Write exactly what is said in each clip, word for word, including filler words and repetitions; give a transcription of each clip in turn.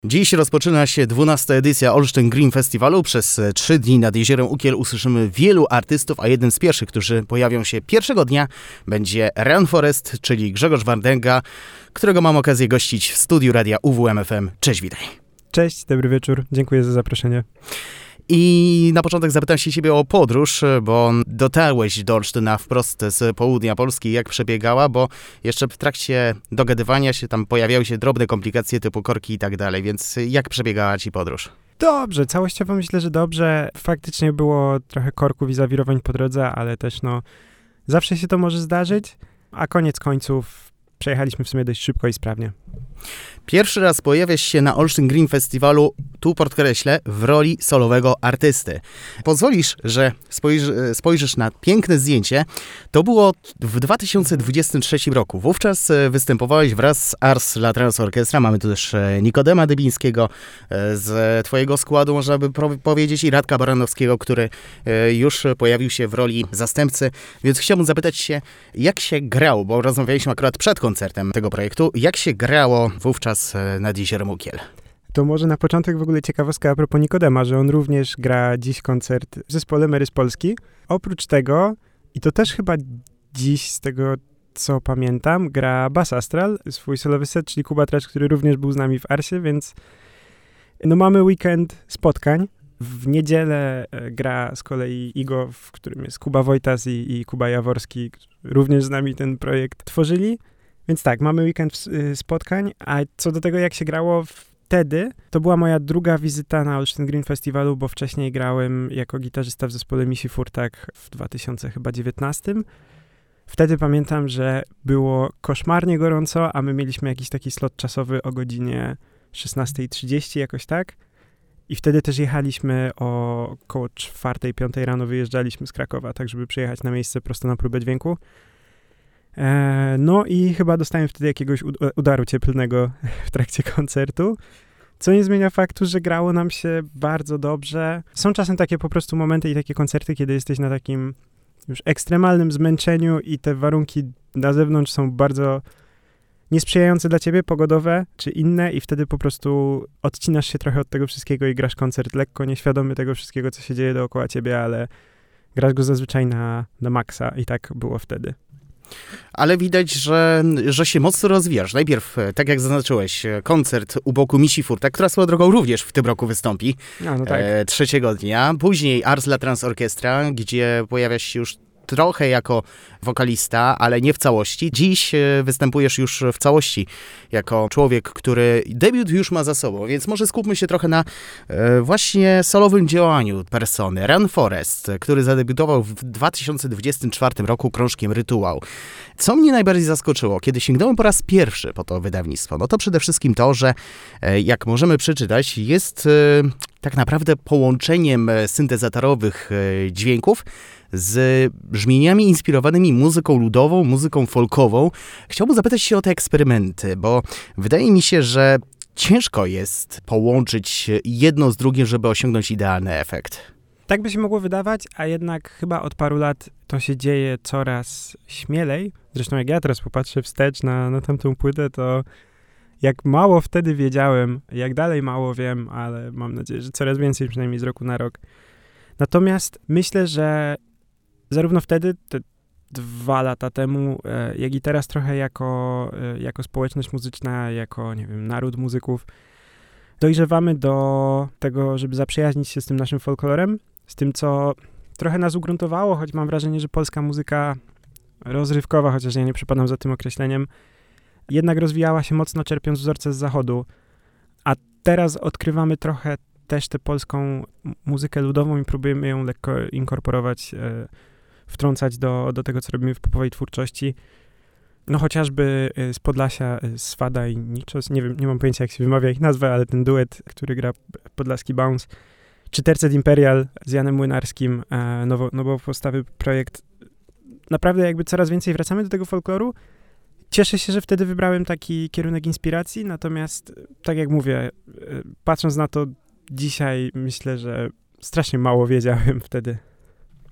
Dziś rozpoczyna się dwunasta edycja Olsztyn Green Festiwalu. Przez trzy dni nad Jeziorem Ukiel usłyszymy wielu artystów, a jednym z pierwszych, którzy pojawią się pierwszego dnia, będzie Run Forest, czyli Grzegorz Wardęga, którego mam okazję gościć w studiu radia U W M F M. Cześć, witaj. Cześć, dobry wieczór. Dziękuję za zaproszenie. I na początek zapytam się ciebie o podróż, bo dotarłeś do Olsztyna wprost z południa Polski. Jak przebiegała? Bo jeszcze w trakcie dogadywania się tam pojawiały się drobne komplikacje typu korki i tak dalej, więc jak przebiegała ci podróż? Dobrze, całościowo myślę, że dobrze. Faktycznie było trochę korków i zawirowań po drodze, ale też no zawsze się to może zdarzyć, a koniec końców przejechaliśmy w sumie dość szybko i sprawnie. Pierwszy raz pojawiasz się na Olsztyn Green Festiwalu, tu podkreślę, w roli solowego artysty. Pozwolisz, że spojrz, spojrzysz na piękne zdjęcie. To było w dwa tysiące dwudziestym trzecim roku. Wówczas występowałeś wraz z Ars La Trans Orchestra. Mamy tu też Nikodema Dybińskiego z twojego składu, można by powiedzieć, i Radka Baranowskiego, który już pojawił się w roli zastępcy. Więc chciałbym zapytać się, jak się grało, bo rozmawialiśmy akurat przed koncertem tego projektu, jak się grało wówczas nad Jeziorem Ukiel? To może na początek w ogóle ciekawostka a propos Nikodema, że on również gra dziś koncert w zespole Mary z Polski. Oprócz tego, i to też chyba dziś z tego co pamiętam, gra Bass Astral, swój solowy set, czyli Kuba Tracz, który również był z nami w Arsie, więc no mamy weekend spotkań. W niedzielę gra z kolei Igo, w którym jest Kuba Wojtas i, i Kuba Jaworski, również z nami ten projekt tworzyli. Więc tak, mamy weekend spotkań, a co do tego, jak się grało wtedy, to była moja druga wizyta na Olsztyn Green Festiwalu, bo wcześniej grałem jako gitarzysta w zespole Misi Furtak w dwa tysiące dziewiętnastym. Wtedy pamiętam, że było koszmarnie gorąco, a my mieliśmy jakiś taki slot czasowy o godzinie szesnasta trzydzieści, jakoś tak. I wtedy też jechaliśmy o około czwartej, piątej rano, wyjeżdżaliśmy z Krakowa, tak żeby przyjechać na miejsce prosto na próbę dźwięku. No i chyba dostałem wtedy jakiegoś udaru cieplnego w trakcie koncertu, co nie zmienia faktu, że grało nam się bardzo dobrze. Są czasem takie po prostu momenty i takie koncerty, kiedy jesteś na takim już ekstremalnym zmęczeniu i te warunki na zewnątrz są bardzo niesprzyjające dla ciebie, pogodowe czy inne, i wtedy po prostu odcinasz się trochę od tego wszystkiego i grasz koncert lekko, nieświadomy tego wszystkiego, co się dzieje dookoła ciebie, ale grasz go zazwyczaj na, na maksa i tak było wtedy. Ale widać, że, że się mocno rozwijasz. Najpierw, tak jak zaznaczyłeś, koncert u boku Misi Furtak, która swoją drogą również w tym roku wystąpi. A, no tak. e, trzeciego dnia. Później Ars La Trans Orchestra, gdzie pojawiasz się już trochę jako wokalista, ale nie w całości. Dziś występujesz już w całości jako człowiek, który debiut już ma za sobą, więc może skupmy się trochę na e, właśnie solowym działaniu persony. Run Forest, który zadebiutował w dwa tysiące dwudziestym czwartym roku krążkiem Rytuał. Co mnie najbardziej zaskoczyło, kiedy sięgnąłem po raz pierwszy po to wydawnictwo, no to przede wszystkim to, że e, jak możemy przeczytać, jest e, tak naprawdę połączeniem syntezatorowych e, dźwięków z brzmieniami inspirowanymi muzyką ludową, muzyką folkową. Chciałbym zapytać się o te eksperymenty, bo wydaje mi się, że ciężko jest połączyć jedno z drugim, żeby osiągnąć idealny efekt. Tak by się mogło wydawać, a jednak chyba od paru lat to się dzieje coraz śmielej. Zresztą jak ja teraz popatrzę wstecz na, na tamtą płytę, to jak mało wtedy wiedziałem, jak dalej mało wiem, ale mam nadzieję, że coraz więcej, przynajmniej z roku na rok. Natomiast myślę, że zarówno wtedy, te dwa lata temu, jak i teraz trochę jako, jako społeczność muzyczna, jako, nie wiem, naród muzyków, dojrzewamy do tego, żeby zaprzyjaźnić się z tym naszym folklorem, z tym, co trochę nas ugruntowało, choć mam wrażenie, że polska muzyka rozrywkowa, chociaż ja nie przepadam za tym określeniem, jednak rozwijała się mocno, czerpiąc wzorce z zachodu. A teraz odkrywamy trochę też tę polską muzykę ludową i próbujemy ją lekko inkorporować, e, wtrącać do, do tego, co robimy w popowej twórczości. No chociażby z Podlasia, Swada i Niczos, nie wiem, nie mam pojęcia, jak się wymawia ich nazwę, ale ten duet, który gra Podlaski Bounce, czy Tercet Imperial z Janem Młynarskim, e, nowo, nowo powstały projekt. Naprawdę jakby coraz więcej wracamy do tego folkloru. Cieszę się, że wtedy wybrałem taki kierunek inspiracji, natomiast tak jak mówię, patrząc na to dzisiaj, myślę, że strasznie mało wiedziałem wtedy.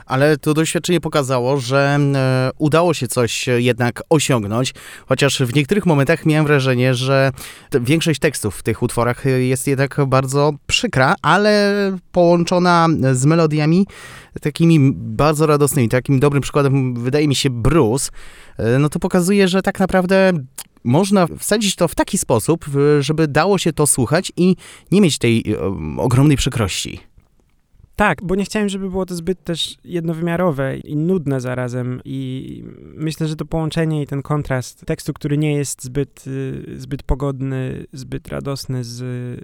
Ale to doświadczenie pokazało, że e, udało się coś jednak osiągnąć, chociaż w niektórych momentach miałem wrażenie, że t- większość tekstów w tych utworach jest jednak bardzo przykra, ale połączona z melodiami takimi bardzo radosnymi. Takim dobrym przykładem wydaje mi się Bruce. E, no to pokazuje, że tak naprawdę można wsadzić to w taki sposób, żeby dało się to słuchać i nie mieć tej e, ogromnej przykrości. Tak, bo nie chciałem, żeby było to zbyt też jednowymiarowe i nudne zarazem i myślę, że to połączenie i ten kontrast tekstu, który nie jest zbyt, zbyt pogodny, zbyt radosny z,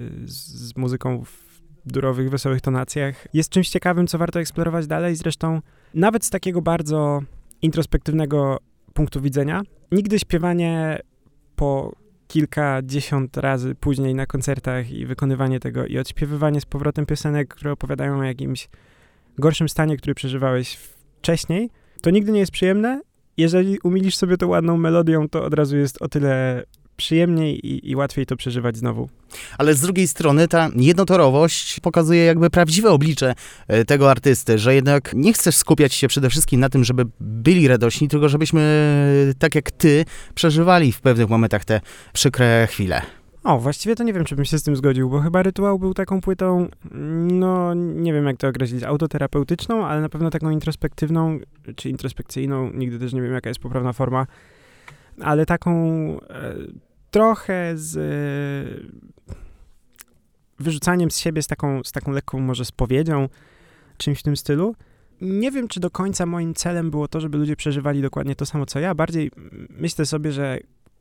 z muzyką w durowych, wesołych tonacjach, jest czymś ciekawym, co warto eksplorować dalej. Zresztą nawet z takiego bardzo introspektywnego punktu widzenia, nigdy śpiewanie po kilkadziesiąt razy później na koncertach i wykonywanie tego i odśpiewywanie z powrotem piosenek, które opowiadają o jakimś gorszym stanie, który przeżywałeś wcześniej, to nigdy nie jest przyjemne. Jeżeli umilisz sobie to ładną melodią, to od razu jest o tyle przyjemniej i, i łatwiej to przeżywać znowu. Ale z drugiej strony ta jednotorowość pokazuje jakby prawdziwe oblicze tego artysty, że jednak nie chcesz skupiać się przede wszystkim na tym, żeby byli radośni, tylko żebyśmy, tak jak ty, przeżywali w pewnych momentach te przykre chwile. O, właściwie to nie wiem, czy bym się z tym zgodził, bo chyba Rytuał był taką płytą, no nie wiem jak to określić, autoterapeutyczną, ale na pewno taką introspektywną, czy introspekcyjną, nigdy też nie wiem jaka jest poprawna forma, ale taką e, trochę z e, wyrzucaniem z siebie, z taką, z taką lekką może spowiedzią, czymś w tym stylu. Nie wiem, czy do końca moim celem było to, żeby ludzie przeżywali dokładnie to samo, co ja. Bardziej myślę sobie, że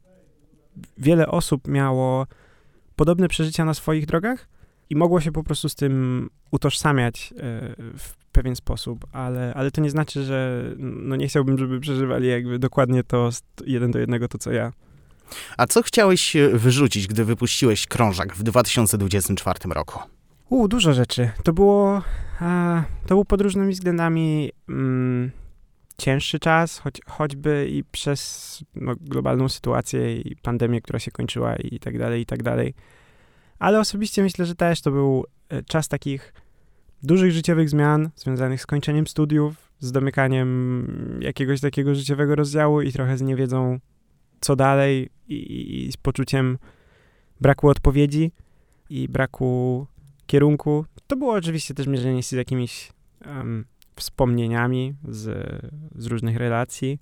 wiele osób miało podobne przeżycia na swoich drogach i mogło się po prostu z tym utożsamiać e, w pewien sposób, ale, ale to nie znaczy, że no nie chciałbym, żeby przeżywali jakby dokładnie to jeden do jednego to, co ja. A co chciałeś wyrzucić, gdy wypuściłeś Krążak w dwa tysiące dwudziestym czwartym roku? U, dużo rzeczy. To było, a, to był pod różnymi względami mm, cięższy czas, choć, choćby i przez no, globalną sytuację i pandemię, która się kończyła i tak dalej, i tak dalej. Ale osobiście myślę, że też to był czas takich dużych życiowych zmian związanych z kończeniem studiów, z domykaniem jakiegoś takiego życiowego rozdziału i trochę z niewiedzą, co dalej i, i z poczuciem braku odpowiedzi i braku kierunku. To było oczywiście też mierzenie się z jakimiś um, wspomnieniami z, z różnych relacji.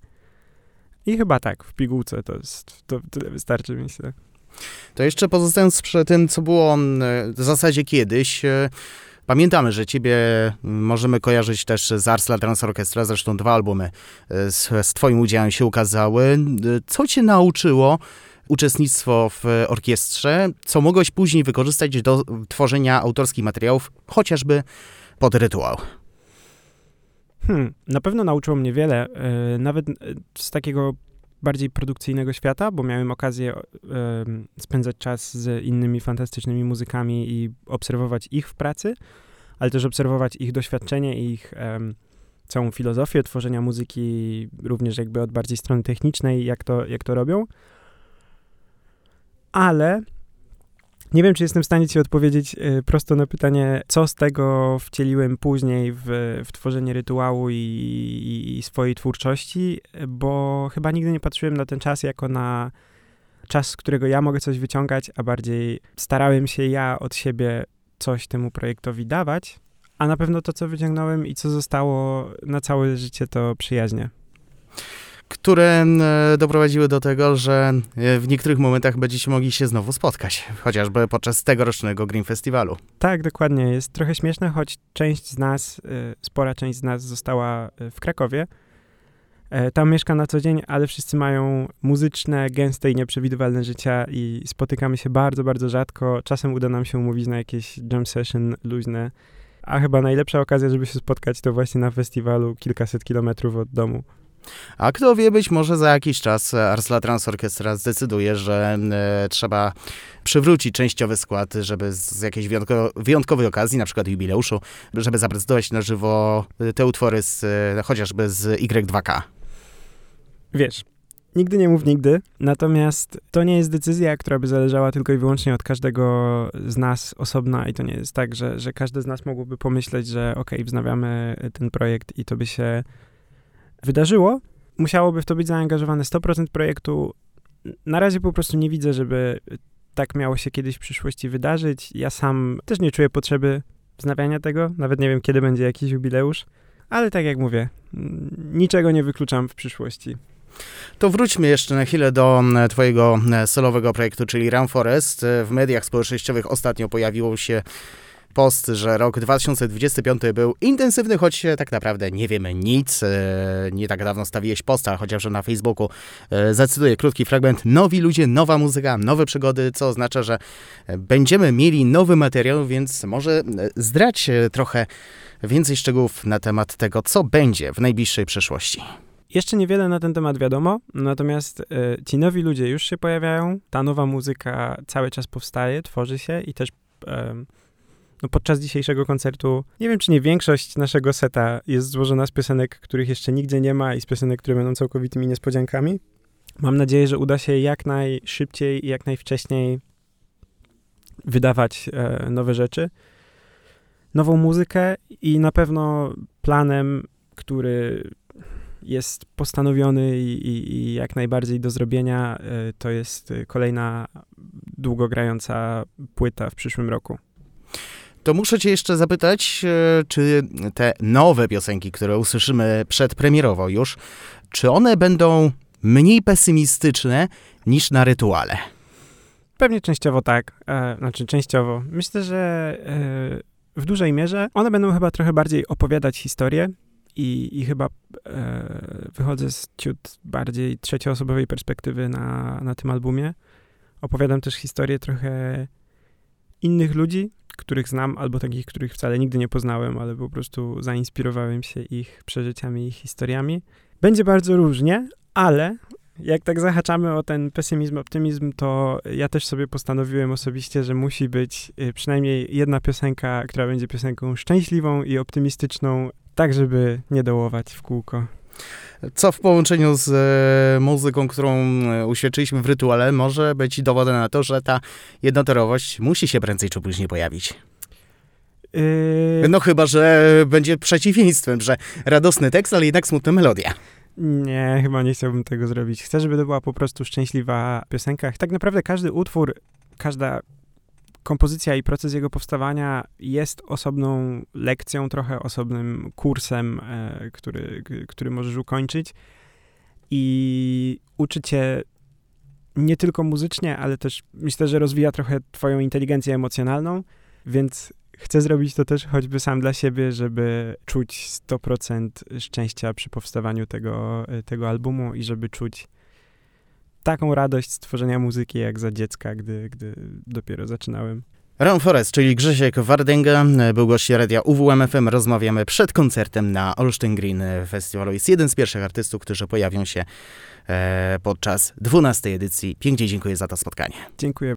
I chyba tak, w pigułce to jest, to tyle wystarczy, myślę. To jeszcze pozostając przy tym, co było w zasadzie kiedyś, pamiętamy, że ciebie możemy kojarzyć też z Ars La Trans Orchestra, zresztą dwa albumy z, z twoim udziałem się ukazały. Co cię nauczyło uczestnictwo w orkiestrze, co mogłeś później wykorzystać do tworzenia autorskich materiałów, chociażby pod Rytuał? Hmm, na pewno nauczyło mnie wiele, yy, nawet z takiego bardziej produkcyjnego świata, bo miałem okazję yy, spędzać czas z innymi fantastycznymi muzykami i obserwować ich w pracy, ale też obserwować ich doświadczenie i ich yy, całą filozofię tworzenia muzyki, również jakby od bardziej strony technicznej, jak to, jak to robią. Ale nie wiem, czy jestem w stanie ci odpowiedzieć y, prosto na pytanie, co z tego wcieliłem później w, w tworzenie Rytuału i, i, i swojej twórczości, bo chyba nigdy nie patrzyłem na ten czas jako na czas, z którego ja mogę coś wyciągać, a bardziej starałem się ja od siebie coś temu projektowi dawać, a na pewno to, co wyciągnąłem i co zostało na całe życie, to przyjaźnie. Które doprowadziły do tego, że w niektórych momentach będziecie mogli się znowu spotkać, chociażby podczas tegorocznego Green Festiwalu. Tak, dokładnie. Jest trochę śmieszne, choć część z nas, spora część z nas została w Krakowie. Tam mieszka na co dzień, ale wszyscy mają muzyczne, gęste i nieprzewidywalne życia i spotykamy się bardzo, bardzo rzadko. Czasem uda nam się umówić na jakieś jam session luźne, a chyba najlepsza okazja, żeby się spotkać, to właśnie na festiwalu kilkaset kilometrów od domu. A kto wie, być może za jakiś czas Ars La Trans Orchestra zdecyduje, że e, trzeba przywrócić częściowy skład, żeby z jakiejś wyjątko, wyjątkowej okazji, na przykład jubileuszu, żeby zaprezentować na żywo te utwory z, chociażby z Y dwa K. Wiesz, Nigdy nie mów nigdy, natomiast to nie jest decyzja, która by zależała tylko i wyłącznie od każdego z nas osobna i to nie jest tak, że, że każdy z nas mógłby pomyśleć, że okej, okay, wznawiamy ten projekt i to by się wydarzyło. Musiałoby w to być zaangażowane sto procent projektu. Na razie po prostu nie widzę, żeby tak miało się kiedyś w przyszłości wydarzyć. Ja sam też nie czuję potrzeby wznawiania tego, nawet nie wiem, kiedy będzie jakiś jubileusz, ale tak jak mówię, niczego nie wykluczam w przyszłości. To wróćmy jeszcze na chwilę do twojego solowego projektu, czyli Run Forest. W mediach społecznościowych ostatnio pojawił się post, że rok dwa tysiące dwudziesty piąty był intensywny, choć tak naprawdę nie wiemy nic. Nie tak dawno stawiłeś posta, chociażby na Facebooku. Zacytuję krótki fragment. Nowi ludzie, nowa muzyka, nowe przygody, co oznacza, że będziemy mieli nowy materiał, więc może zdradź trochę więcej szczegółów na temat tego, co będzie w najbliższej przyszłości. Jeszcze niewiele na ten temat wiadomo, natomiast y, ci nowi ludzie już się pojawiają, ta nowa muzyka cały czas powstaje, tworzy się i też y, no podczas dzisiejszego koncertu, nie wiem czy nie większość naszego seta jest złożona z piosenek, których jeszcze nigdzie nie ma i z piosenek, które będą całkowitymi niespodziankami. Mam nadzieję, że uda się jak najszybciej i jak najwcześniej wydawać y, nowe rzeczy, nową muzykę i na pewno planem, który jest postanowiony i, i, i jak najbardziej do zrobienia, y, to jest kolejna długogrająca płyta w przyszłym roku. To muszę cię jeszcze zapytać, y, czy te nowe piosenki, które usłyszymy przedpremierowo już, czy one będą mniej pesymistyczne niż na Rytuale? Pewnie częściowo tak, e, znaczy częściowo. Myślę, że e, w dużej mierze one będą chyba trochę bardziej opowiadać historię, I, i chyba e, wychodzę z ciut bardziej trzecioosobowej perspektywy na, na tym albumie. Opowiadam też historię trochę innych ludzi, których znam, albo takich, których wcale nigdy nie poznałem, ale po prostu zainspirowałem się ich przeżyciami, ich historiami. Będzie bardzo różnie, ale jak tak zahaczamy o ten pesymizm, optymizm, to ja też sobie postanowiłem osobiście, że musi być przynajmniej jedna piosenka, która będzie piosenką szczęśliwą i optymistyczną, tak, żeby nie dołować w kółko. Co w połączeniu z e, muzyką, którą e, uświadczyliśmy w Rytuale, może być dowodem na to, że ta jednotorowość musi się prędzej czy później pojawić. Yy... No chyba, że będzie przeciwieństwem, że radosny tekst, ale jednak smutna melodia. Nie, chyba nie chciałbym tego zrobić. Chcę, żeby to była po prostu szczęśliwa piosenka. Tak naprawdę każdy utwór, każda kompozycja i proces jego powstawania jest osobną lekcją, trochę osobnym kursem, e, który, który możesz ukończyć i uczy cię nie tylko muzycznie, ale też myślę, że rozwija trochę twoją inteligencję emocjonalną, więc chcę zrobić to też choćby sam dla siebie, żeby czuć sto procent szczęścia przy powstawaniu tego, tego albumu i żeby czuć taką radość z tworzenia muzyki jak za dziecka, gdy, gdy dopiero zaczynałem. Run Forest, czyli Grzesiek Wardęga, był gościem radia U W M F M. Rozmawiamy przed koncertem na Olsztyn Green Festiwalu. Jest jeden z pierwszych artystów, którzy pojawią się e, podczas dwunastej edycji. Pięknie dziękuję za to spotkanie. Dziękuję.